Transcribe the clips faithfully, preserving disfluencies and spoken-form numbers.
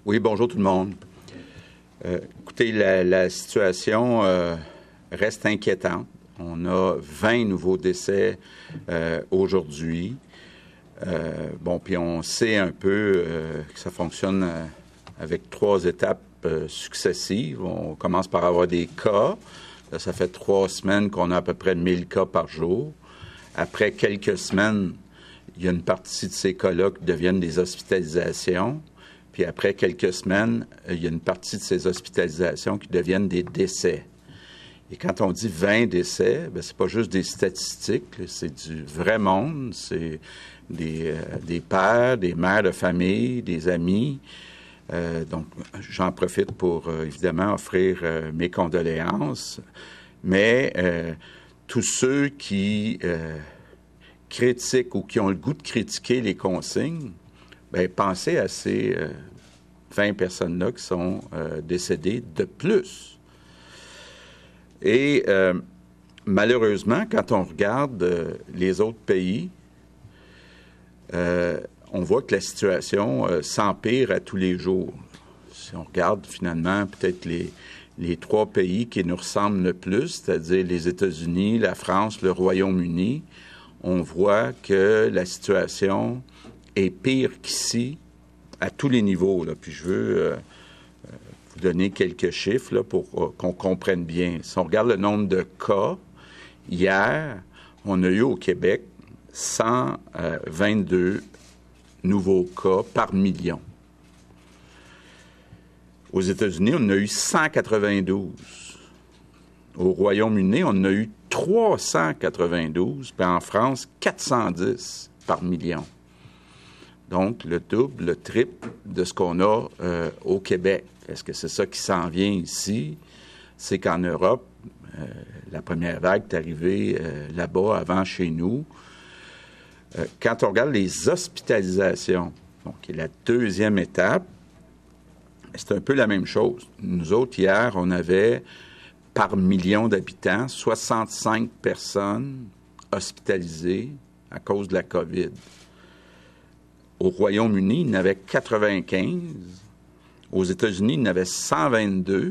Oui, bonjour tout le monde. Euh, écoutez, la, la situation euh, reste inquiétante. On a vingt nouveaux décès euh, aujourd'hui. Euh, bon, puis on sait un peu euh, que ça fonctionne euh, avec trois étapes euh, successives. On commence par avoir des cas. Là, ça fait trois semaines qu'on a à peu près mille cas par jour. Après quelques semaines, il y a une partie de ces cas-là qui deviennent des hospitalisations. Puis après quelques semaines, il y a une partie de ces hospitalisations qui deviennent des décès. Et quand on dit vingt décès, bien, c'est pas juste des statistiques, c'est du vrai monde, c'est des, euh, des pères, des mères de famille, des amis. Euh, donc, j'en profite pour, euh, évidemment, offrir euh, mes condoléances. Mais euh, tous ceux qui euh, critiquent ou qui ont le goût de critiquer les consignes, bien, pensez à ces euh, vingt personnes-là qui sont euh, décédées de plus. Et euh, malheureusement, quand on regarde euh, les autres pays, euh, on voit que la situation euh, s'empire à tous les jours. Si on regarde finalement peut-être les, les trois pays qui nous ressemblent le plus, c'est-à-dire les États-Unis, la France, le Royaume-Uni, on voit que la situation est pire qu'ici à tous les niveaux. Là. Puis je veux euh, vous donner quelques chiffres là, pour euh, qu'on comprenne bien. Si on regarde le nombre de cas, hier, on a eu au Québec cent vingt-deux nouveaux cas par million. Aux États-Unis, on en a eu cent quatre-vingt-douze. Au Royaume-Uni, on en a eu trois cent quatre-vingt-douze, puis en France, quatre cent dix par million. Donc, le double, le triple de ce qu'on a euh, au Québec. Est-ce que c'est ça qui s'en vient ici? C'est qu'en Europe, euh, la première vague est arrivée euh, là-bas avant chez nous. Euh, quand on regarde les hospitalisations, donc, qui est la deuxième étape, c'est un peu la même chose. Nous autres, hier, on avait, par million d'habitants, soixante-cinq personnes hospitalisées à cause de la COVID. Au Royaume-Uni, il y en avait quatre-vingt-quinze. Aux États-Unis, il y en avait cent vingt-deux.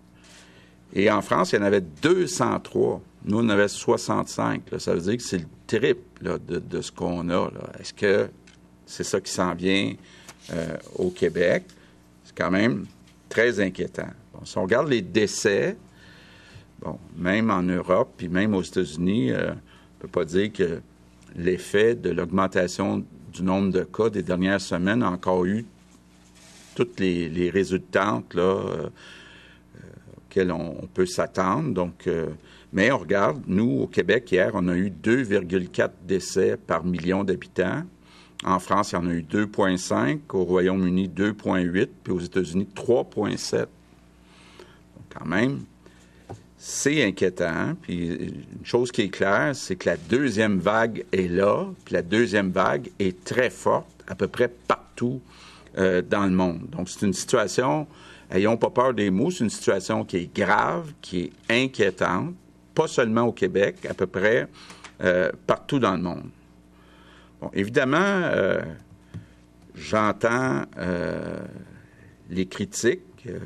Et en France, il y en avait deux cent trois. Nous, on en avait soixante-cinq. Là. Ça veut dire que c'est le triple là, de, de ce qu'on a. Là. Est-ce que c'est ça qui s'en vient euh, au Québec? C'est quand même très inquiétant. Bon, si on regarde les décès, bon, même en Europe, puis même aux États-Unis, euh, on ne peut pas dire que l'effet de l'augmentation du nombre de cas des dernières semaines a encore eu toutes les, les résultantes là, euh, auxquelles on, on peut s'attendre. Donc, euh, mais on regarde, nous, au Québec, hier, on a eu deux virgule quatre décès par million d'habitants. En France, il y en a eu deux virgule cinq, au Royaume-Uni, deux virgule huit, puis aux États-Unis, trois virgule sept. Donc, quand même, c'est inquiétant. Puis une chose qui est claire, c'est que la deuxième vague est là, puis la deuxième vague est très forte à peu près partout euh, dans le monde. Donc, c'est une situation, ayons pas peur des mots, c'est une situation qui est grave, qui est inquiétante, pas seulement au Québec, à peu près euh, partout dans le monde. Bon, évidemment, euh, j'entends euh, les critiques. Euh,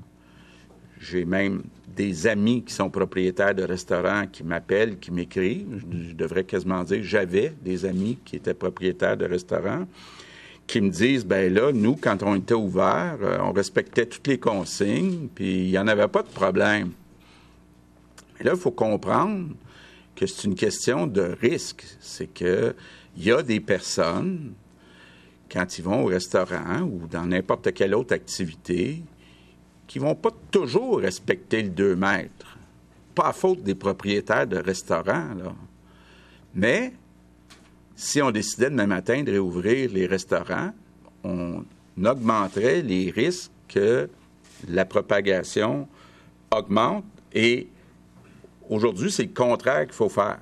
j'ai même des amis qui sont propriétaires de restaurants qui m'appellent, qui m'écrivent. Je, je devrais quasiment dire j'avais des amis qui étaient propriétaires de restaurants qui me disent, ben là, nous, quand on était ouverts, euh, on respectait toutes les consignes, puis il n'y en avait pas de problème. Mais là, il faut comprendre que c'est une question de risque. C'est que il y a des personnes, quand ils vont au restaurant ou dans n'importe quelle autre activité, qui ne vont pas toujours respecter le deux mètres. Pas à faute des propriétaires de restaurants, là. Mais si on décidait demain matin de réouvrir les restaurants, on augmenterait les risques que la propagation augmente. Et aujourd'hui, c'est le contraire qu'il faut faire.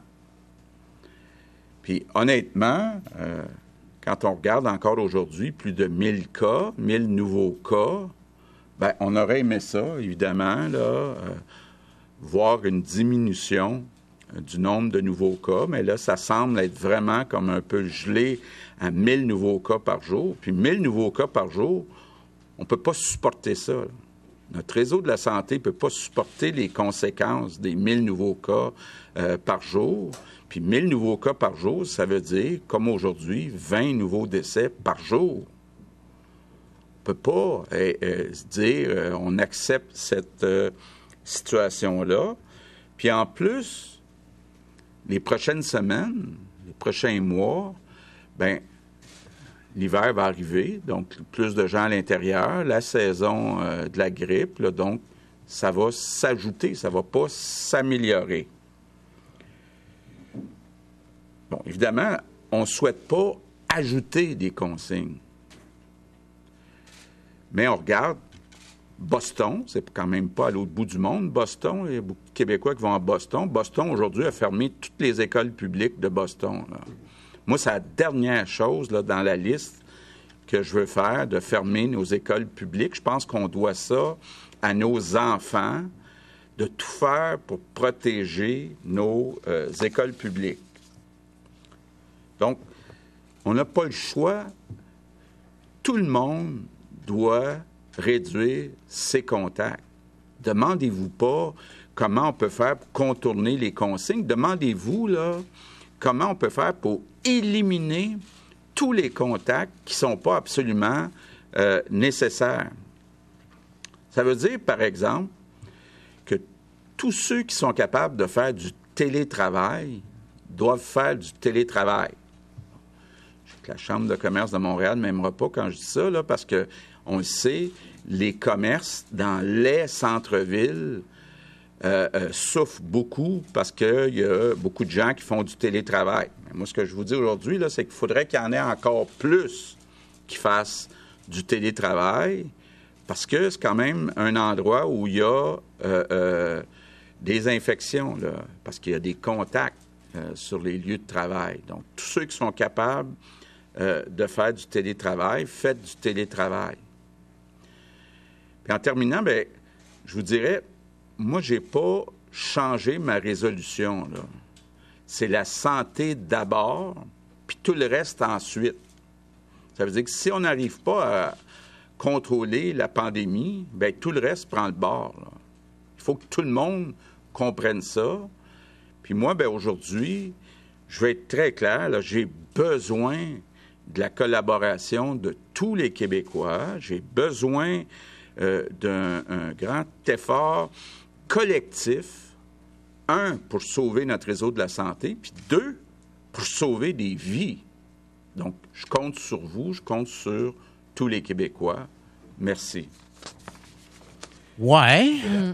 Puis honnêtement, euh, quand on regarde encore aujourd'hui, plus de mille cas, mille nouveaux cas, bien, on aurait aimé ça, évidemment, là, euh, voir une diminution euh, du nombre de nouveaux cas, mais là, ça semble être vraiment comme un peu gelé à mille nouveaux cas par jour. Puis mille nouveaux cas par jour, on ne peut pas supporter ça. Là. Notre réseau de la santé ne peut pas supporter les conséquences des mille nouveaux cas euh, par jour. Puis mille nouveaux cas par jour, ça veut dire, comme aujourd'hui, vingt nouveaux décès par jour. On ne peut pas euh, euh, se dire euh, on accepte cette euh, situation-là. Puis en plus, les prochaines semaines, les prochains mois, bien, l'hiver va arriver, donc plus de gens à l'intérieur, la saison euh, de la grippe, là, donc ça va s'ajouter, ça ne va pas s'améliorer. Bon, évidemment, on ne souhaite pas ajouter des consignes. Mais on regarde Boston, c'est quand même pas à l'autre bout du monde, Boston, il y a beaucoup de Québécois qui vont à Boston. Boston, aujourd'hui, a fermé toutes les écoles publiques de Boston, là. Moi, c'est la dernière chose là, dans la liste que je veux faire, de fermer nos écoles publiques. Je pense qu'on doit ça à nos enfants, de tout faire pour protéger nos euh, écoles publiques. Donc, on n'a pas le choix. Tout le monde doit réduire ses contacts. Demandez-vous pas comment on peut faire pour contourner les consignes. Demandez-vous, là, comment on peut faire pour éliminer tous les contacts qui ne sont pas absolument euh, nécessaires. Ça veut dire, par exemple, que tous ceux qui sont capables de faire du télétravail doivent faire du télétravail. Je sais que la Chambre de commerce de Montréal ne m'aimera pas quand je dis ça, là, parce qu'on le sait, les commerces dans les centres-villes Euh, euh, souffrent beaucoup parce qu'il y a beaucoup de gens qui font du télétravail. Mais moi, ce que je vous dis aujourd'hui, là, c'est qu'il faudrait qu'il y en ait encore plus qui fassent du télétravail parce que c'est quand même un endroit où il y a euh, euh, des infections, là, parce qu'il y a des contacts euh, sur les lieux de travail. Donc, tous ceux qui sont capables euh, de faire du télétravail, faites du télétravail. Puis en terminant, bien, je vous dirais, moi, je n'ai pas changé ma résolution, là. C'est la santé d'abord, puis tout le reste ensuite. Ça veut dire que si on n'arrive pas à contrôler la pandémie, bien, tout le reste prend le bord, là. Il faut que tout le monde comprenne ça. Puis moi, bien, aujourd'hui, je vais être très clair, là, j'ai besoin de la collaboration de tous les Québécois. J'ai besoin euh, d'un un grand effort collectif, un, pour sauver notre réseau de la santé, puis deux, pour sauver des vies. Donc, je compte sur vous, je compte sur tous les Québécois. Merci. Ouais. Mm.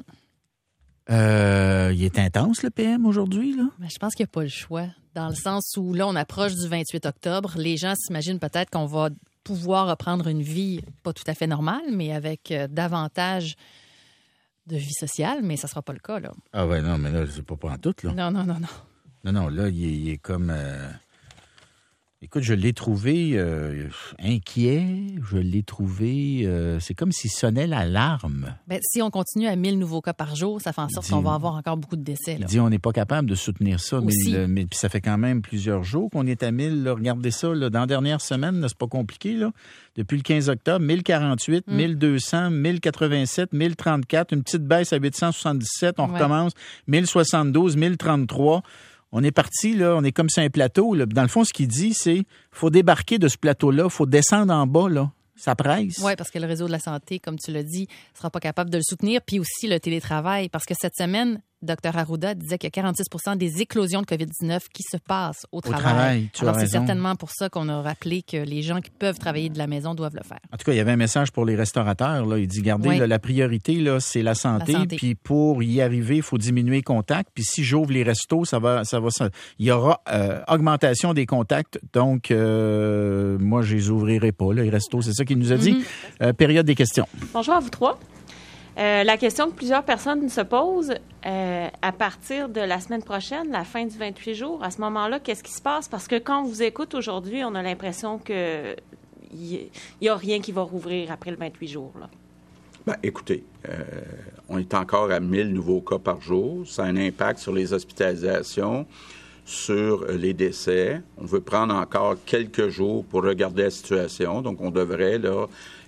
Euh, il est intense, le P M, aujourd'hui, là? Ben, je pense qu'il n'y a pas le choix, dans le sens où, là, on approche du vingt-huit octobre. Les gens s'imaginent peut-être qu'on va pouvoir reprendre une vie pas tout à fait normale, mais avec euh, davantage de vie sociale, mais ça ne sera pas le cas, là. Ah ouais, non, mais là, c'est pas pour en tout, là. Non, non, non, non. Non, non, là, il est, il est comme... Euh... Écoute, je l'ai trouvé euh, inquiet, je l'ai trouvé... Euh, c'est comme s'il sonnait l'alarme. Bien, si on continue à mille nouveaux cas par jour, ça fait en sorte dit, qu'on va avoir encore beaucoup de décès. Là. Il dit on n'est pas capable de soutenir ça, Aussi. mais, le, mais puis ça fait quand même plusieurs jours qu'on est à mille. Là, regardez ça, là, dans la dernière semaine, là, c'est pas compliqué, là. Depuis le quinze octobre, mille quarante-huit, mm. mille deux cents, mille quatre-vingt-sept, mille trente-quatre, une petite baisse à huit cent soixante-dix-sept, on ouais. recommence, mille soixante-douze, mille trente-trois. On est parti, là, on est comme sur un plateau. Là. Dans le fond, ce qu'il dit, c'est faut débarquer de ce plateau-là, il faut descendre en bas, là. Ça presse. Oui, parce que le réseau de la santé, comme tu l'as dit, ne sera pas capable de le soutenir. Puis aussi le télétravail, parce que cette semaine, Dr Arruda disait qu'il y a quarante-six pour cent des éclosions de covid dix-neuf qui se passent au, au travail. travail tu Alors, as c'est raison. Certainement pour ça qu'on a rappelé que les gens qui peuvent travailler de la maison doivent le faire. En tout cas, il y avait un message pour les restaurateurs. Là. Il dit, regardez, oui. là, la priorité, là, c'est la santé. la santé. Puis pour y arriver, il faut diminuer les contacts. Puis si j'ouvre les restos, ça va, ça va, ça... il y aura euh, augmentation des contacts. Donc, euh, moi, je les ouvrirai pas, là, les restos. C'est ça qu'il nous a dit. Mm-hmm. Euh, période des questions. Bonjour à vous trois. Euh, la question que plusieurs personnes se posent, euh, à partir de la semaine prochaine, la fin du vingt-huit jours, à ce moment-là, qu'est-ce qui se passe? Parce que quand on vous écoute aujourd'hui, on a l'impression qu'il n'y a rien qui va rouvrir après le vingt-huit jours. Là. Bien, écoutez, euh, on est encore à mille nouveaux cas par jour. Ça a un impact sur les hospitalisations, sur les décès. On veut prendre encore quelques jours pour regarder la situation. Donc, on devrait, là,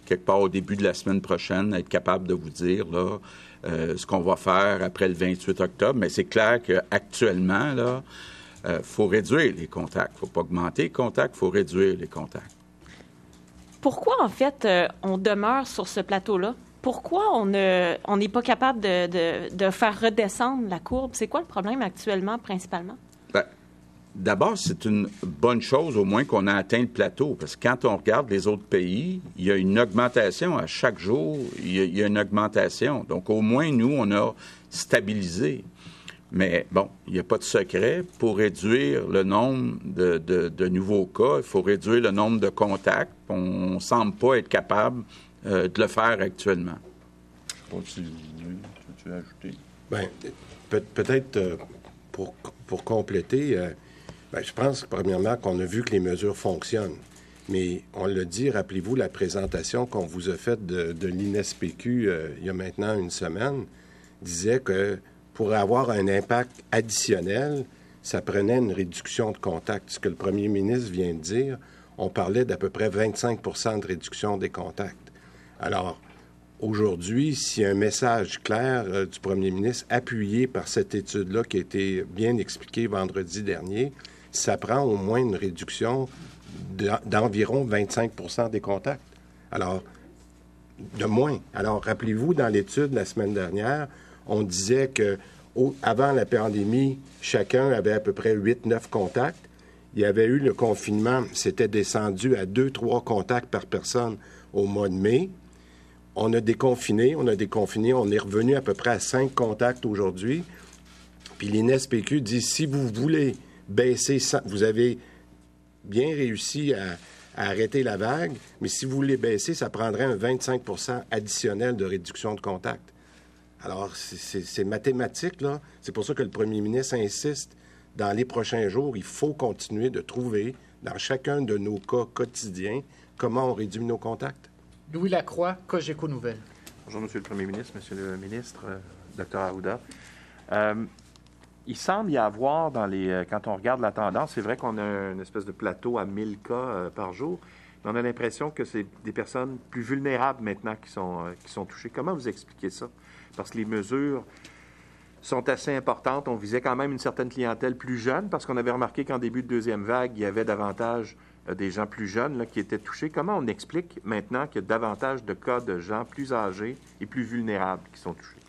quelque part au début de la semaine prochaine, être capable de vous dire là, euh, ce qu'on va faire après le vingt-huit octobre. Mais c'est clair qu'actuellement, là, il euh, faut réduire les contacts. Il ne faut pas augmenter les contacts, il faut réduire les contacts. Pourquoi, en fait, euh, on demeure sur ce plateau-là? Pourquoi on ne, on n'est pas capable de, de, de faire redescendre la courbe? C'est quoi le problème actuellement, principalement? Bien, d'abord, c'est une bonne chose, au moins, qu'on a atteint le plateau. Parce que quand on regarde les autres pays, il y a une augmentation. À chaque jour, il y a, il y a une augmentation. Donc, au moins, nous, on a stabilisé. Mais bon, il n'y a pas de secret. Pour réduire le nombre de, de, de nouveaux cas, il faut réduire le nombre de contacts. On ne semble pas être capable euh, de le faire actuellement. Si tu veux ajouter? Bien, peut- peut-être euh, pour, pour compléter, euh, bien, je pense, premièrement, qu'on a vu que les mesures fonctionnent. Mais on l'a dit, rappelez-vous la présentation qu'on vous a faite de, de l'I N S P Q euh, il y a maintenant une semaine, disait que pour avoir un impact additionnel, ça prenait une réduction de contacts. Ce que le premier ministre vient de dire, on parlait d'à peu près vingt-cinq pour cent de réduction des contacts. Alors, aujourd'hui, s'il y a un message clair euh, du premier ministre, appuyé par cette étude-là qui a été bien expliquée vendredi dernier, ça prend au moins une réduction d'environ vingt-cinq pour cent des contacts. Alors, de moins. Alors, rappelez-vous, dans l'étude la semaine dernière, on disait que au, avant la pandémie, chacun avait à peu près huit neuf contacts. Il y avait eu le confinement, c'était descendu à deux trois contacts par personne au mois de mai. On a déconfiné, on a déconfiné, on est revenu à peu près à cinq contacts aujourd'hui. Puis l'I N S P Q dit, si vous voulez baisser, vous avez bien réussi à, à arrêter la vague, mais si vous voulez baisser, ça prendrait un vingt-cinq pour cent additionnel de réduction de contacts. Alors, c'est, c'est, c'est mathématique, là. C'est pour ça que le premier ministre insiste, dans les prochains jours, il faut continuer de trouver, dans chacun de nos cas quotidiens, comment on réduit nos contacts. Louis Lacroix, Cogeco Nouvelles. Bonjour, Monsieur le Premier ministre, Monsieur le ministre, euh, Dr Arruda. Euh, il semble y avoir, dans les, euh, quand on regarde la tendance, c'est vrai qu'on a une espèce de plateau à mille cas euh, par jour, mais on a l'impression que c'est des personnes plus vulnérables maintenant qui sont, euh, qui sont touchées. Comment vous expliquez ça? Parce que les mesures sont assez importantes. On visait quand même une certaine clientèle plus jeune, parce qu'on avait remarqué qu'en début de deuxième vague, il y avait davantage euh, des gens plus jeunes là, qui étaient touchés. Comment on explique maintenant qu'il y a davantage de cas de gens plus âgés et plus vulnérables qui sont touchés?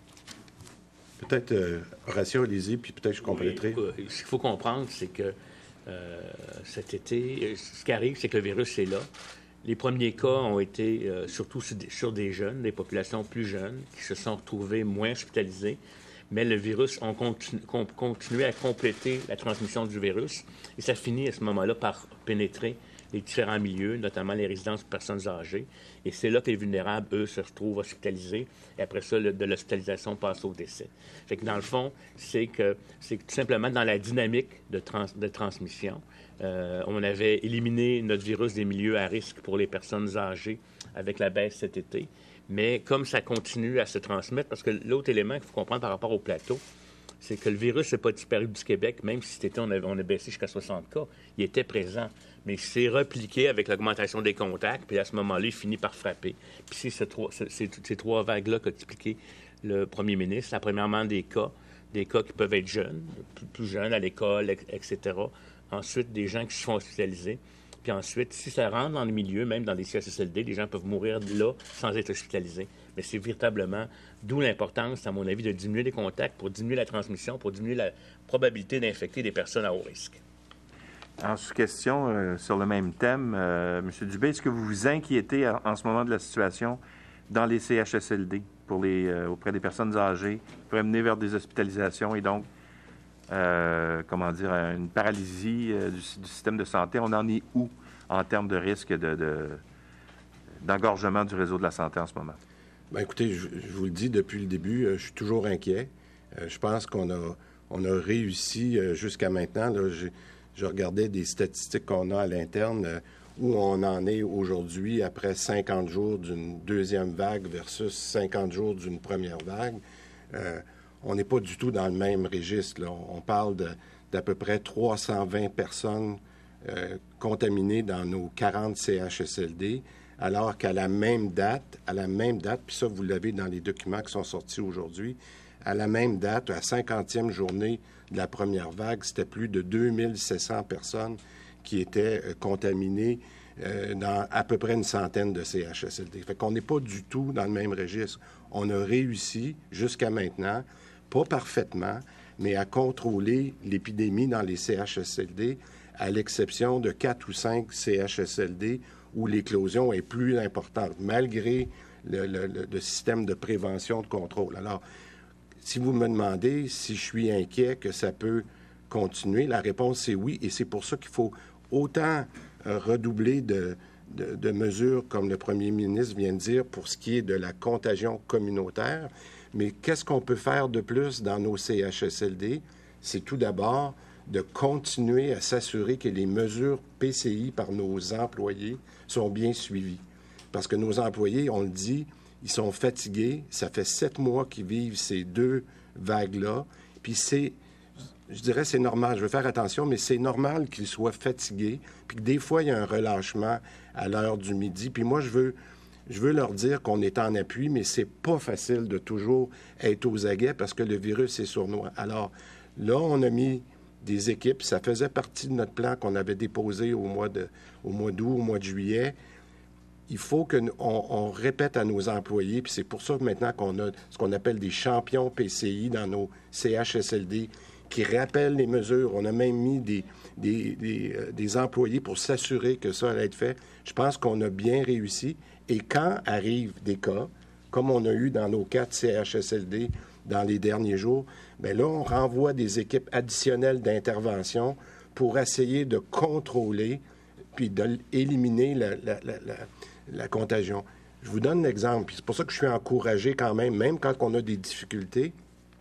Peut-être, euh, Horacio, allez-y, puis peut-être je compléterai. Oui, ce qu'il faut comprendre, c'est que euh, cet été, ce qui arrive, c'est que le virus est là. Les premiers cas ont été euh, surtout sur des, sur des jeunes, des populations plus jeunes, qui se sont retrouvés moins hospitalisés. Mais le virus, on continue, on continué à compléter la transmission du virus. Et ça finit à ce moment-là par pénétrer les différents milieux, notamment les résidences pour personnes âgées. Et c'est là que les vulnérables, eux, se retrouvent hospitalisés. Et après ça, le, de l'hospitalisation passe au décès. Fait que dans le fond, c'est que c'est tout simplement dans la dynamique de, trans, de transmission. Euh, on avait éliminé notre virus des milieux à risque pour les personnes âgées avec la baisse cet été. Mais comme ça continue à se transmettre, parce que l'autre élément qu'il faut comprendre par rapport au plateau, c'est que le virus n'est pas disparu du Québec, même si cet été, on, avait, on a baissé jusqu'à soixante cas. Il était présent, mais il s'est repliqué avec l'augmentation des contacts, puis à ce moment-là, il finit par frapper. Puis c'est ce trois, c'est, c'est, ces trois vagues-là qu'a expliqué le premier ministre. La premièrement, des cas, des cas qui peuvent être jeunes, plus, plus jeunes à l'école, et cetera. Ensuite, des gens qui se font hospitaliser. Puis ensuite, si ça rentre dans le milieu, même dans les C H S L D, les gens peuvent mourir là sans être hospitalisés. Mais c'est véritablement, d'où l'importance, à mon avis, de diminuer les contacts pour diminuer la transmission, pour diminuer la probabilité d'infecter des personnes à haut risque. En sous-question, euh, sur le même thème, euh, M. Dubé, est-ce que vous vous inquiétez en, en ce moment de la situation dans les C H S L D pour les, euh, auprès des personnes âgées qui pourraient mener vers des hospitalisations et donc Euh, comment dire, une paralysie euh, du, du système de santé? On en est où en termes de risque de, de, d'engorgement du réseau de la santé en ce moment? Bien, écoutez, je, je vous le dis depuis le début, euh, je suis toujours inquiet. Euh, je pense qu'on a, on a réussi euh, jusqu'à maintenant. Là, je, je regardais des statistiques qu'on a à l'interne euh, où on en est aujourd'hui après cinquante jours d'une deuxième vague versus cinquante jours d'une première vague. Euh, On n'est pas du tout dans le même registre, là. On parle de, d'à peu près trois cent vingt personnes euh, contaminées dans nos quarante C H S L D, alors qu'à la même date, à la même date, puis ça, vous l'avez dans les documents qui sont sortis aujourd'hui, à la même date, à la cinquantième journée de la première vague, c'était plus de deux mille sept cents personnes qui étaient euh, contaminées euh, dans à peu près une centaine de C H S L D. Fait qu'on n'est pas du tout dans le même registre. On a réussi, jusqu'à maintenant, pas parfaitement, mais à contrôler l'épidémie dans les C H S L D, à l'exception de quatre ou cinq C H S L D où l'éclosion est plus importante, malgré le, le, le système de prévention, de contrôle. Alors, si vous me demandez si je suis inquiet que ça peut continuer, la réponse c'est oui, et c'est pour ça qu'il faut autant euh, redoubler de, de, de mesures, comme le premier ministre vient de dire, pour ce qui est de la contagion communautaire. Mais qu'est-ce qu'on peut faire de plus dans nos C H S L D? C'est tout d'abord de continuer à s'assurer que les mesures P C I par nos employés sont bien suivies. Parce que nos employés, on le dit, ils sont fatigués. Ça fait sept mois qu'ils vivent ces deux vagues-là. Puis c'est, je dirais, c'est normal. Je veux faire attention, mais c'est normal qu'ils soient fatigués. Puis que des fois, il y a un relâchement à l'heure du midi. Puis moi, je veux, je veux leur dire qu'on est en appui, mais c'est pas facile de toujours être aux aguets parce que le virus est sournois. Alors là, on a mis des équipes. Ça faisait partie de notre plan qu'on avait déposé au mois de, au mois d'août, au mois de juillet. Il faut qu'on on répète à nos employés, puis c'est pour ça que maintenant qu'on a ce qu'on appelle des champions P C I dans nos C H S L D qui rappellent les mesures. On a même mis des, des, des, euh, des employés pour s'assurer que ça allait être fait. Je pense qu'on a bien réussi. Et quand arrivent des cas, comme on a eu dans nos quatre C H S L D dans les derniers jours, bien là, on renvoie des équipes additionnelles d'intervention pour essayer de contrôler puis d'éliminer la, la, la, la, la contagion. Je vous donne l'exemple, puis c'est pour ça que je suis encouragé quand même, même quand on a des difficultés.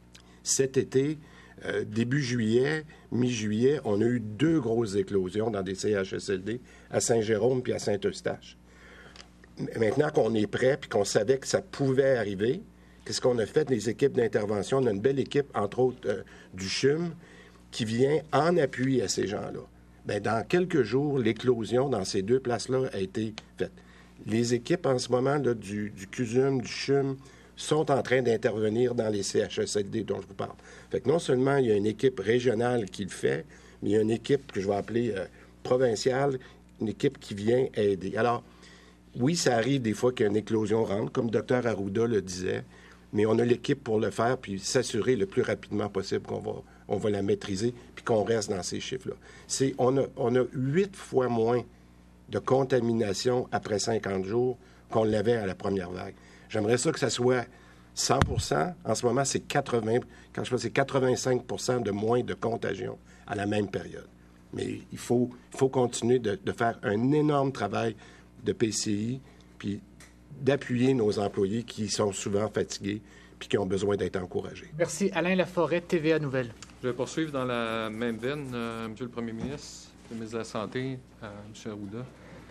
Cet été, euh, début juillet, mi-juillet, on a eu deux grosses éclosions dans des C H S L D, à Saint-Jérôme puis à Saint-Eustache. Maintenant qu'on est prêt puis qu'on savait que ça pouvait arriver, qu'est-ce qu'on a fait, les équipes d'intervention? On a une belle équipe, entre autres, euh, du C H U M, qui vient en appui à ces gens-là. Bien, dans quelques jours, l'éclosion dans ces deux places-là a été faite. Les équipes, en ce moment, là, du, du C U S U M, du C H U M, sont en train d'intervenir dans les C H S L D dont je vous parle. Fait que non seulement il y a une équipe régionale qui le fait, mais il y a une équipe que je vais appeler euh, provinciale, une équipe qui vient aider. Alors, oui, ça arrive des fois qu'une éclosion rentre, comme le docteur Arruda le disait, mais on a l'équipe pour le faire, puis s'assurer le plus rapidement possible qu'on va, on va la maîtriser, puis qu'on reste dans ces chiffres-là. C'est, on a, on a huit fois moins de contamination après cinquante jours qu'on l'avait à la première vague. J'aimerais ça que ça soit cent pour cent. En ce moment, c'est quatre-vingts, quand je pense, c'est quatre-vingt-cinq pour cent de moins de contagion à la même période. Mais il faut, il faut continuer de, de faire un énorme travail de P C I, puis d'appuyer nos employés qui sont souvent fatigués puis qui ont besoin d'être encouragés. Merci. Alain Laforêt, T V A Nouvelles. Je vais poursuivre dans la même veine, euh, Monsieur le Premier ministre, le ministre de la Santé, euh, M. Arruda.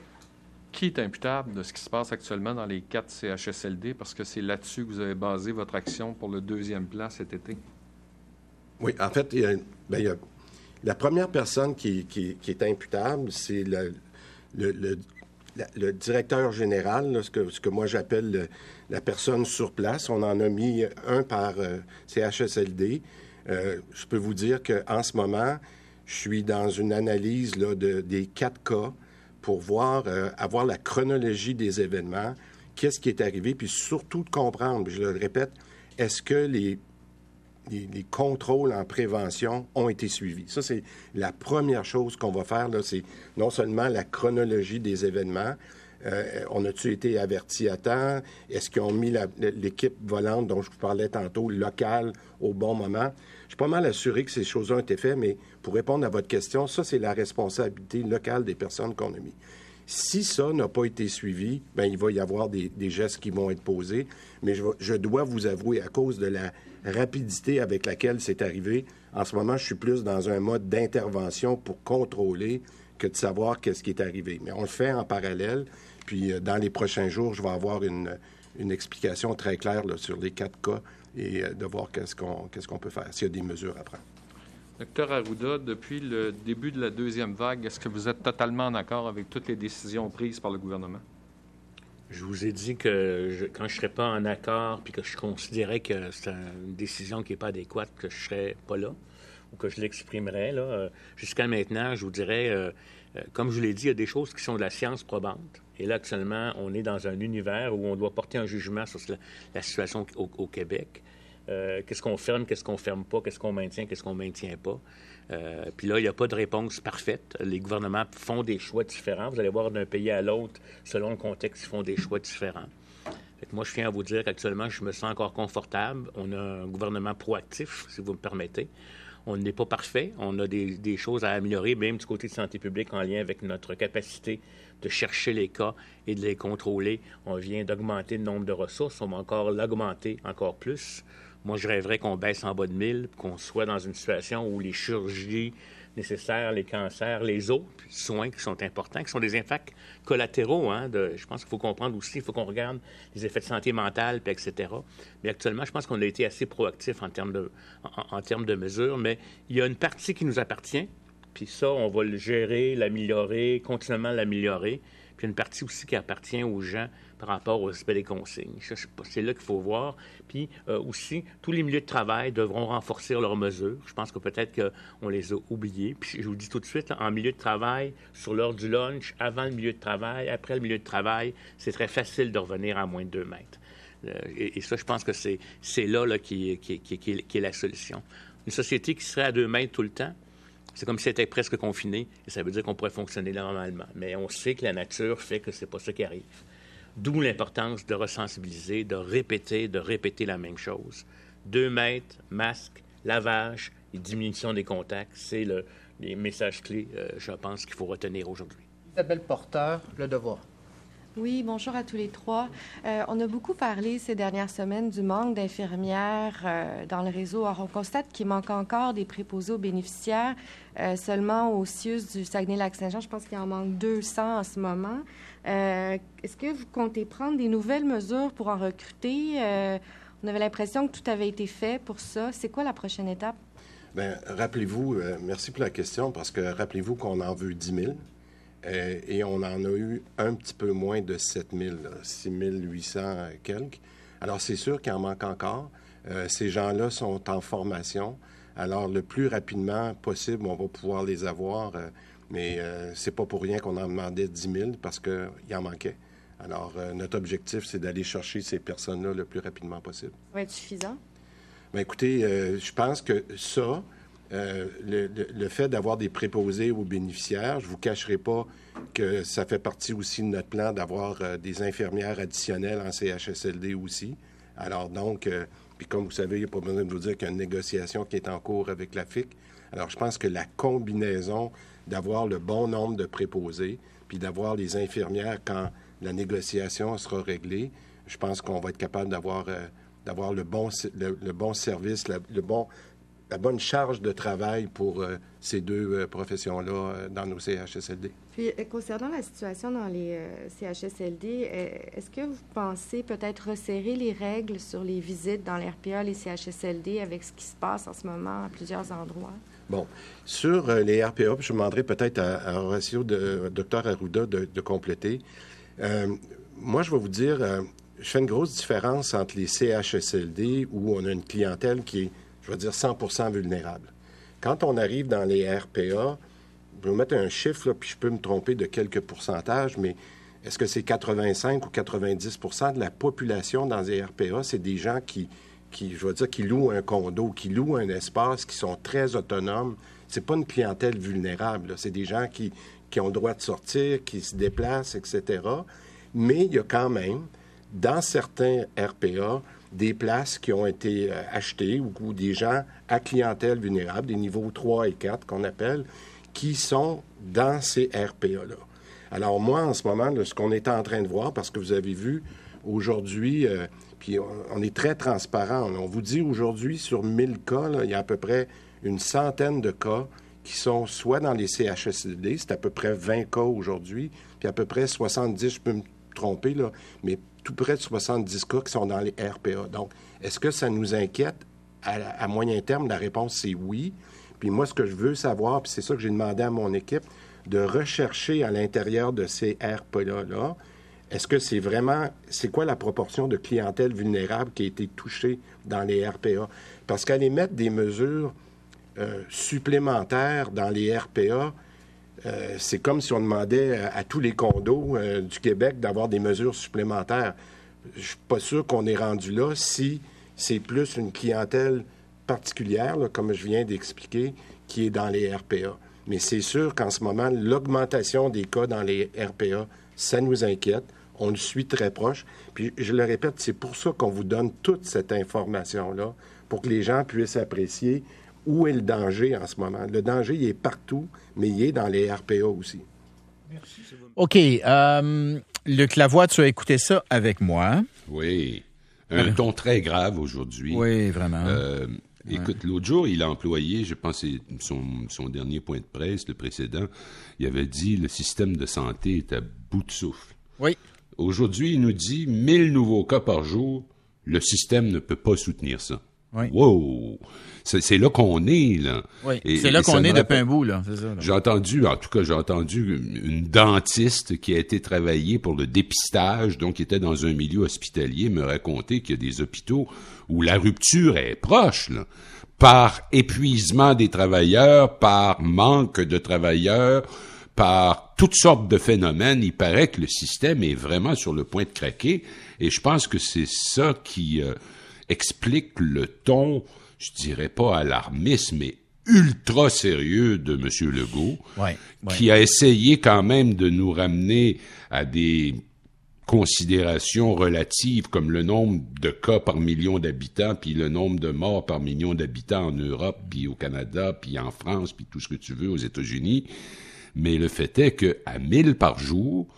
Qui est imputable de ce qui se passe actuellement dans les quatre C H S L D? Parce que c'est là-dessus que vous avez basé votre action pour le deuxième plan cet été. Oui, en fait, il y a, bien, il y a, la première personne qui, qui, qui est imputable, c'est le, le, le, la, le directeur général, là, ce, que, ce que moi j'appelle le, la personne sur place. On en a mis un par euh, C H S L D. Euh, je peux vous dire qu'en ce moment, je suis dans une analyse là, de, des quatre cas pour voir, euh, avoir la chronologie des événements, qu'est-ce qui est arrivé, puis surtout de comprendre, je le répète, est-ce que les, les, les contrôles en prévention ont été suivis? Ça, c'est la première chose qu'on va faire, là, c'est non seulement la chronologie des événements, euh, on a-tu été averti à temps? Est-ce qu'ils ont mis la, l'équipe volante dont je vous parlais tantôt, locale, au bon moment? Je suis pas mal assuré que ces choses-là ont été faites, mais pour répondre à votre question, ça, c'est la responsabilité locale des personnes qu'on a mis. Si ça n'a pas été suivi, bien, il va y avoir des, des gestes qui vont être posés, mais je, je dois vous avouer, à cause de la rapidité avec laquelle c'est arrivé, en ce moment, je suis plus dans un mode d'intervention pour contrôler que de savoir qu'est-ce qui est arrivé. Mais on le fait en parallèle, puis euh, dans les prochains jours, je vais avoir une, une explication très claire là, sur les quatre cas et euh, de voir qu'est-ce qu'on, qu'est-ce qu'on peut faire, s'il y a des mesures à prendre. Docteur Arruda, depuis le début de la deuxième vague, est-ce que vous êtes totalement en accord avec toutes les décisions prises par le gouvernement? Je vous ai dit que je, quand je ne serais pas en accord puis que je considérais que c'est une décision qui n'est pas adéquate, que je ne serais pas là ou que je l'exprimerais. Là. Euh, jusqu'à maintenant, je vous dirais, euh, euh, comme je vous l'ai dit, il y a des choses qui sont de la science probante. Et là, actuellement, on est dans un univers où on doit porter un jugement sur la, la situation au, au Québec. Euh, qu'est-ce qu'on ferme, qu'est-ce qu'on ferme pas, qu'est-ce qu'on maintient, qu'est-ce qu'on maintient pas. Euh, puis là, il n'y a pas de réponse parfaite. Les gouvernements font des choix différents. Vous allez voir d'un pays à l'autre, selon le contexte, ils font des choix différents. Fait que moi, je tiens à vous dire qu'actuellement, je me sens encore confortable. On a un gouvernement proactif, si vous me permettez. On n'est pas parfait. On a des, des choses à améliorer, même du côté de santé publique, en lien avec notre capacité de chercher les cas et de les contrôler. On vient d'augmenter le nombre de ressources. On va encore l'augmenter encore plus. Moi, je rêverais qu'on baisse en bas de mille, qu'on soit dans une situation où les chirurgies nécessaires, les cancers, les autres soins qui sont importants, qui sont des impacts collatéraux. Hein, de, je pense qu'il faut comprendre aussi, il faut qu'on regarde les effets de santé mentale, puis et cetera. Mais actuellement, je pense qu'on a été assez proactif en termes de, en, en termes de mesures, mais il y a une partie qui nous appartient, puis ça, on va le gérer, l'améliorer, continuellement l'améliorer. Puis il y a une partie aussi qui appartient aux gens par rapport au respect des consignes. C'est là qu'il faut voir. Puis euh, aussi, tous les milieux de travail devront renforcer leurs mesures. Je pense que peut-être qu'on les a oubliés. Puis je vous dis tout de suite, là, en milieu de travail, sur l'heure du lunch, avant le milieu de travail, après le milieu de travail, c'est très facile de revenir à moins de deux mètres. Euh, et, et ça, je pense que c'est, c'est là, là qui, qui, qui, qui, qui est la solution. Une société qui serait à deux mètres tout le temps, c'est comme si c'était presque confiné, et ça veut dire qu'on pourrait fonctionner normalement. Mais on sait que la nature fait que c'est pas ça qui arrive. D'où l'importance de ressensibiliser, de répéter, de répéter la même chose. Deux mètres, masque, lavage et diminution des contacts, c'est le, les messages clés, euh, je pense, qu'il faut retenir aujourd'hui. Isabelle Porteur, Le Devoir. Oui, bonjour à tous les trois. Euh, on a beaucoup parlé ces dernières semaines du manque d'infirmières euh, dans le réseau. Alors, on constate qu'il manque encore des préposés aux bénéficiaires. Euh, seulement au C I U S du Saguenay-Lac-Saint-Jean, je pense qu'il en manque deux cents en ce moment. Euh, est-ce que vous comptez prendre des nouvelles mesures pour en recruter? Euh, on avait l'impression que tout avait été fait pour ça. C'est quoi la prochaine étape? Bien, rappelez-vous, euh, merci pour la question, parce que rappelez-vous qu'on en veut dix mille. Euh, et on en a eu un petit peu moins de sept mille, six mille huit cents quelques. Alors, c'est sûr qu'il en manque encore. Euh, ces gens-là sont en formation. Alors, le plus rapidement possible, on va pouvoir les avoir. Euh, mais euh, c'est pas pour rien qu'on en demandait dix mille, parce qu'il en manquait. Alors, euh, notre objectif, c'est d'aller chercher ces personnes-là le plus rapidement possible. Ça va être suffisant? Bien, écoutez, euh, je pense que ça... Euh, le, le, le fait d'avoir des préposés aux bénéficiaires, je ne vous cacherai pas que ça fait partie aussi de notre plan d'avoir euh, des infirmières additionnelles en C H S L D aussi. Alors donc, euh, puis comme vous savez, il n'y a pas besoin de vous dire qu'il y a une négociation qui est en cours avec la F I C. Alors je pense que la combinaison d'avoir le bon nombre de préposés, puis d'avoir les infirmières quand la négociation sera réglée, je pense qu'on va être capable d'avoir, euh, d'avoir le, bon, le, le bon service, la, le bon... la bonne charge de travail pour euh, ces deux euh, professions-là euh, dans nos C H S L D. Puis, euh, concernant la situation dans les euh, C H S L D, euh, est-ce que vous pensez peut-être resserrer les règles sur les visites dans les R P A, les C H S L D, avec ce qui se passe en ce moment à plusieurs endroits? Bon. Sur euh, les R P A, je demanderai peut-être à, à Horacio, de, Dr Arruda, de, de compléter. Euh, moi, je vais vous dire, euh, je fais une grosse différence entre les C H S L D, où on a une clientèle qui est, je vais dire, cent pour cent vulnérable. Quand on arrive dans les R P A, je vais vous mettre un chiffre, là, puis je peux me tromper de quelques pourcentages, mais est-ce que c'est quatre-vingt-cinq ou quatre-vingt-dix pour cent de la population dans les R P A? C'est des gens qui, qui, je vais dire, qui louent un condo, qui louent un espace, qui sont très autonomes. C'est pas une clientèle vulnérable, là. C'est des gens qui, qui ont le droit de sortir, qui se déplacent, et cetera. Mais il y a quand même, dans certains R P A, des places qui ont été euh, achetées ou, ou des gens à clientèle vulnérable, des niveaux trois et quatre qu'on appelle, qui sont dans ces R P A-là. Alors moi, en ce moment, là, ce qu'on est en train de voir, parce que vous avez vu aujourd'hui, euh, puis on, on est très transparent, on vous dit aujourd'hui, sur mille cas, là, il y a à peu près une centaine de cas qui sont soit dans les C H S L D, c'est à peu près vingt cas aujourd'hui, puis à peu près soixante-dix, je peux me tromper, là, mais tout près de soixante-dix cas qui sont dans les R P A. Donc, est-ce que ça nous inquiète? À, à moyen terme, la réponse, c'est oui. Puis moi, ce que je veux savoir, puis c'est ça que j'ai demandé à mon équipe, de rechercher à l'intérieur de ces R P A-là, est-ce que c'est vraiment... C'est quoi la proportion de clientèle vulnérable qui a été touchée dans les R P A? Parce qu'aller mettre des mesures euh, supplémentaires dans les R P A, euh, c'est comme si on demandait à, à tous les condos euh, du Québec d'avoir des mesures supplémentaires. Je suis pas sûr qu'on est rendu là si c'est plus une clientèle particulière, là, comme je viens d'expliquer, qui est dans les R P A. Mais c'est sûr qu'en ce moment, l'augmentation des cas dans les R P A, ça nous inquiète. On le suit très proche. Puis, je le répète, c'est pour ça qu'on vous donne toute cette information-là, pour que les gens puissent apprécier où est le danger en ce moment. Le danger, il est partout, mais il est dans les R P A aussi. Merci. OK. Euh, Luc Lavoie, tu as écouté ça avec moi. Oui. Un ton très grave aujourd'hui. Oui, vraiment. Euh, écoute, ouais. L'autre jour, il a employé, je pense, son, son dernier point de presse, le précédent, il avait dit le système de santé est à bout de souffle. Oui. Aujourd'hui, il nous dit mille nouveaux cas par jour, le système ne peut pas soutenir ça. Oui. Wow! C'est, c'est là qu'on est, là. Oui, et, c'est là et qu'on est rappelle... depuis un bout, là. C'est ça, là. J'ai entendu, en tout cas, j'ai entendu une dentiste qui a été travaillée pour le dépistage, donc qui était dans un milieu hospitalier, me raconter qu'il y a des hôpitaux où la rupture est proche, là, par épuisement des travailleurs, par manque de travailleurs, par toutes sortes de phénomènes. Il paraît que le système est vraiment sur le point de craquer, et je pense que c'est ça qui euh, explique le ton, je dirais pas alarmiste, mais ultra sérieux de M. Legault, ouais, ouais. qui a essayé quand même de nous ramener à des considérations relatives comme le nombre de cas par million d'habitants, puis le nombre de morts par million d'habitants en Europe, puis au Canada, puis en France, puis tout ce que tu veux aux États-Unis. Mais le fait est qu'à mille par jour,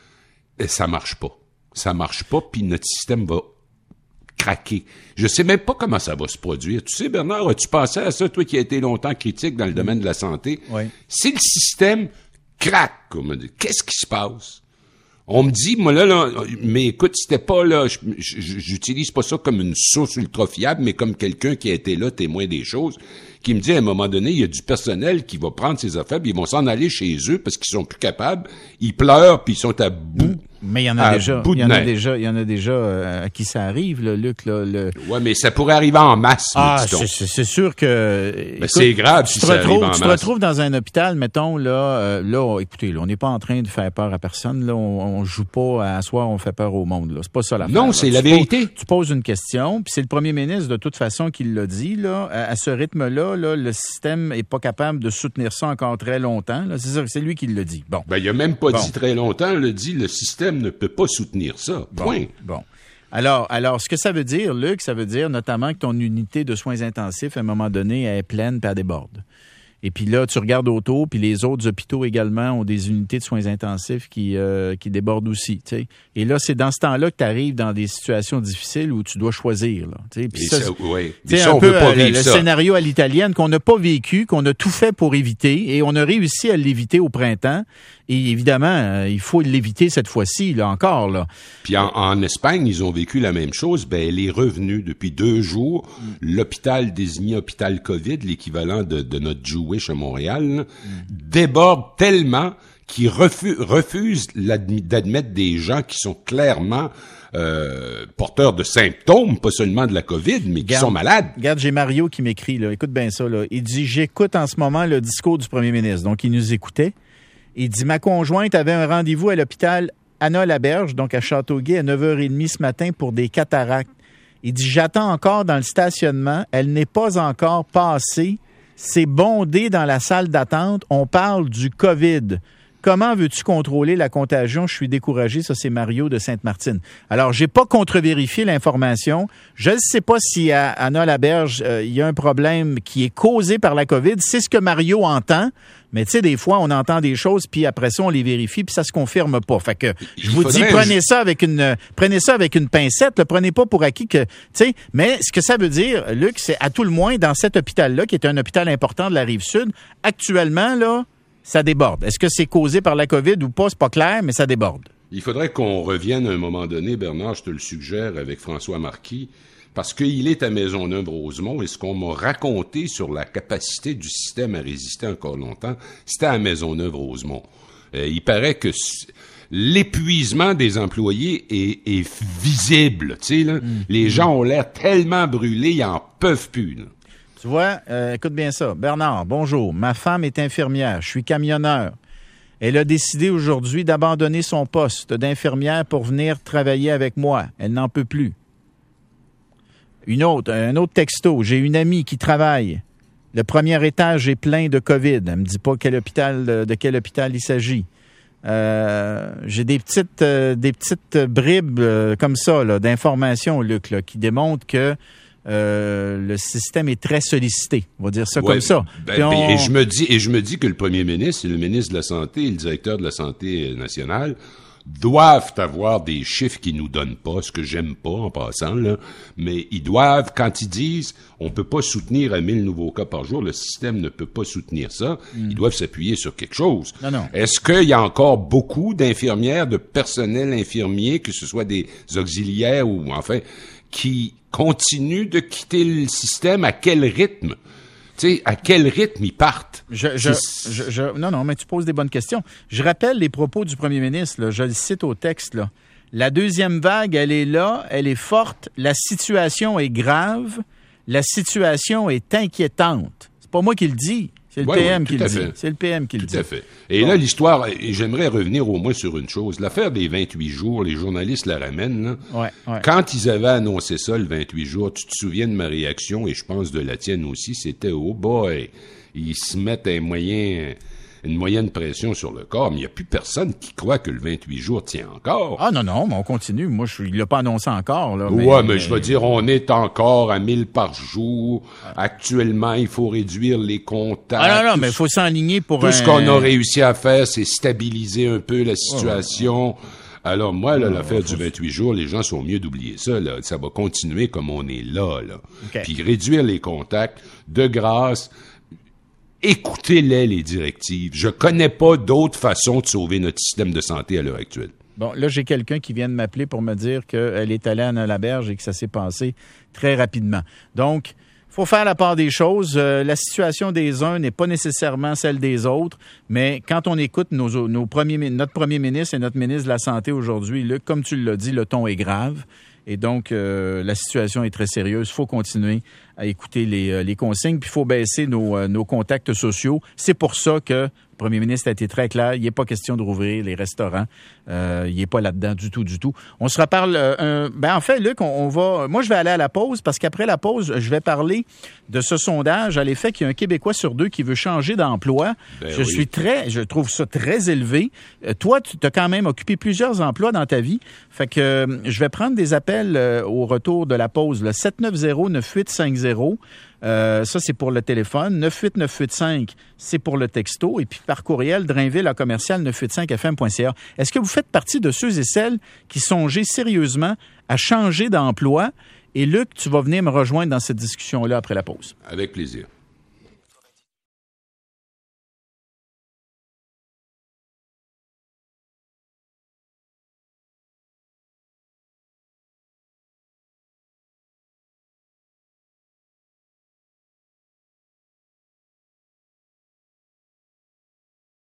ça marche pas. Ça marche pas, puis notre système va craquer. Je sais même pas comment ça va se produire. Tu sais, Bernard, as-tu pensé à ça, toi qui as été longtemps critique dans le domaine de la santé? Oui. Si le système craque, comme on dit, qu'est-ce qui se passe? On me dit, moi là, là mais écoute, c'était pas là, j'utilise pas ça comme une source ultra fiable, mais comme quelqu'un qui a été là, témoin des choses, qui me dit à un moment donné, il y a du personnel qui va prendre ses affaires, puis ils vont s'en aller chez eux parce qu'ils sont plus capables, ils pleurent, puis ils sont à bout. Mais il y en a déjà, il y en a déjà, il y en a déjà euh, à qui ça arrive, là, Luc. Là, le... Ouais, mais ça pourrait arriver en masse. Ah, c'est, c'est, c'est sûr que. Mais écoute, c'est grave si ça retrouves, arrive en masse. Tu te retrouves dans un hôpital, mettons là, euh, là, écoutez, là, on n'est pas en train de faire peur à personne. Là, on, on joue pas à soi, on fait peur au monde. Là, c'est pas ça l'affaire. Non, là. c'est tu la poses, vérité. Tu poses une question, puis c'est le premier ministre de toute façon qui l'a dit. Là, à, à ce rythme-là, là, le système est pas capable de soutenir ça encore très longtemps. Là, c'est ça, c'est lui qui l'a dit. Bon. Ben, il a même pas bon. dit très longtemps. Il a dit le système ne peut pas soutenir ça. Point. Bon. bon. Alors, alors, ce que ça veut dire, Luc, ça veut dire notamment que ton unité de soins intensifs, à un moment donné, elle est pleine puis elle déborde. Et puis là, tu regardes autour, puis les autres hôpitaux également ont des unités de soins intensifs qui euh, qui débordent aussi. T'sais. Et là, c'est dans ce temps-là que tu arrives dans des situations difficiles où tu dois choisir. Là, puis ça, ça, ouais. ça, un peu pas euh, le ça. scénario à l'italienne qu'on n'a pas vécu, qu'on a tout fait pour éviter, et on a réussi à l'éviter au printemps. Et évidemment, euh, il faut l'éviter cette fois-ci, là encore. Là. Puis en, en Espagne, ils ont vécu la même chose. Ben, elle est revenue depuis deux jours. Mm. L'hôpital désigné hôpital COVID, l'équivalent de, de notre Jewish à Montréal, là, mm. déborde tellement qu'ils refu- refusent d'admettre des gens qui sont clairement euh, porteurs de symptômes, pas seulement de la COVID, mais qui garde, sont malades. Regarde, j'ai Mario qui m'écrit, là. Écoute bien ça, là. Il dit, j'écoute en ce moment le discours du premier ministre. Donc, il nous écoutait. Il dit, ma conjointe avait un rendez-vous à l'hôpital Anna-Laberge, donc à Châteauguay, à neuf heures trente ce matin pour des cataractes. Il dit, j'attends encore dans le stationnement. Elle n'est pas encore passée. C'est bondé dans la salle d'attente. On parle du COVID. Comment veux-tu contrôler la contagion? Je suis découragé. Ça, c'est Mario de Sainte-Martine. Alors, j'ai pas contre-vérifié l'information. Je ne sais pas si à Anna-Laberge, euh, il y a un problème qui est causé par la COVID. C'est ce que Mario entend. Mais tu sais, des fois, on entend des choses, puis après ça, on les vérifie, puis ça se confirme pas. Fait que je vous dis, prenez ça avec une, prenez ça avec une pincette. Le prenez pas pour acquis que, tu sais. Mais ce que ça veut dire, Luc, c'est à tout le moins dans cet hôpital-là, qui est un hôpital important de la Rive-Sud, actuellement là, ça déborde. Est-ce que c'est causé par la COVID ou pas? C'est pas clair, mais ça déborde. Il faudrait qu'on revienne à un moment donné, Bernard, je te le suggère, avec François Marquis, parce qu'il est à Maisonneuve-Rosemont, et ce qu'on m'a raconté sur la capacité du système à résister encore longtemps, c'était à Maisonneuve-Rosemont. Euh, il paraît que l'épuisement des employés est, est visible. Tu sais, là, mmh. les gens ont l'air tellement brûlés, ils en peuvent plus. Là. Tu vois, euh, écoute bien ça. Bernard, bonjour. Ma femme est infirmière. Je suis camionneur. Elle a décidé aujourd'hui d'abandonner son poste d'infirmière pour venir travailler avec moi. Elle n'en peut plus. Une autre, un autre texto. J'ai une amie qui travaille. Le premier étage est plein de COVID. Elle me dit pas quel hôpital, de quel hôpital il s'agit. Euh, j'ai des petites, euh, des petites bribes euh, comme ça là, d'informations, Luc, là, qui démontrent que Euh, le système est très sollicité, on va dire ça ouais, comme ça. Ben, on... Et je me dis, et je me dis que le premier ministre et le ministre de la Santé et le directeur de la Santé nationale doivent avoir des chiffres qu'ils nous donnent pas, ce que j'aime pas en passant, là, mais ils doivent, quand ils disent on peut pas soutenir à mille nouveaux cas par jour, le système ne peut pas soutenir ça, mm. ils doivent s'appuyer sur quelque chose. Non, non. Est-ce qu'il y a encore beaucoup d'infirmières, de personnel infirmier, que ce soit des auxiliaires ou enfin, qui continuent de quitter le système? À quel rythme? Tu sais, à quel rythme ils partent? Je, je, je, je, non, non, mais tu poses des bonnes questions. Je rappelle les propos du premier ministre, là, je le cite au texte. Là. La deuxième vague, elle est là, elle est forte, la situation est grave, la situation est inquiétante. C'est pas moi qui le dis. C'est le, ouais, P M ouais, qui le dit. Fait. C'est le P M qui tout le dit. Tout à fait. Et bon. Là, l'histoire, et j'aimerais revenir au moins sur une chose. L'affaire des vingt-huit jours, les journalistes la ramènent. Là. Ouais, ouais. Quand ils avaient annoncé ça, le vingt-huit jours, tu te souviens de ma réaction, et je pense de la tienne aussi, c'était « Oh boy! » Ils se mettent un moyen... une moyenne pression sur le corps, mais il n'y a plus personne qui croit que le vingt-huit jours tient encore. Ah non, non, mais on continue. Moi, je, il ne l'a pas annoncé encore. Là, mais, ouais, mais, mais je veux dire, on est encore à mille par jour. Actuellement, il faut réduire les contacts. Ah non, non, mais il faut s'enligner pour Tout un... ce qu'on a réussi à faire, c'est stabiliser un peu la situation. Oh, oh. Alors moi, là, oh, l'affaire oh, du vingt-huit jours, les gens sont mieux d'oublier ça. Là. Ça va continuer comme on est là. là. Okay. Puis réduire les contacts, de grâce... Écoutez-les, les directives. Je connais pas d'autre façon de sauver notre système de santé à l'heure actuelle. Bon, là, j'ai quelqu'un qui vient de m'appeler pour me dire qu'elle est allée à Anna-Laberge et que ça s'est passé très rapidement. Donc, il faut faire la part des choses. Euh, la situation des uns n'est pas nécessairement celle des autres, mais quand on écoute nos, nos premiers, notre premier ministre et notre ministre de la Santé aujourd'hui, Luc, comme tu l'as dit, le ton est grave. Et donc, euh, la situation est très sérieuse. Il faut continuer à écouter les, euh, les consignes, puis il faut baisser nos, euh, nos contacts sociaux. C'est pour ça que le premier ministre a été très clair. Il n'est pas question de rouvrir les restaurants. Euh, il n'est pas là-dedans du tout, du tout. On se reparle... Euh, un, ben en fait, Luc, on, on va... Moi, je vais aller à la pause, parce qu'après la pause, je vais parler de ce sondage à l'effet qu'il y a un Québécois sur deux qui veut changer d'emploi. Ben je oui. suis très... Je trouve ça très élevé. Euh, toi, tu as quand même occupé plusieurs emplois dans ta vie. Fait que euh, je vais prendre des appels euh, au retour de la pause. Le sept neuf zéro neuf huit cinq zéro. Euh, ça, c'est pour le téléphone. neuf huit neuf huit cinq, c'est pour le texto. Et puis par courriel, drainville à commercial neuf huit cinq f m point c a. Est-ce que vous faites partie de ceux et celles qui songeaient sérieusement à changer d'emploi? Et Luc, tu vas venir me rejoindre dans cette discussion-là après la pause. Avec plaisir.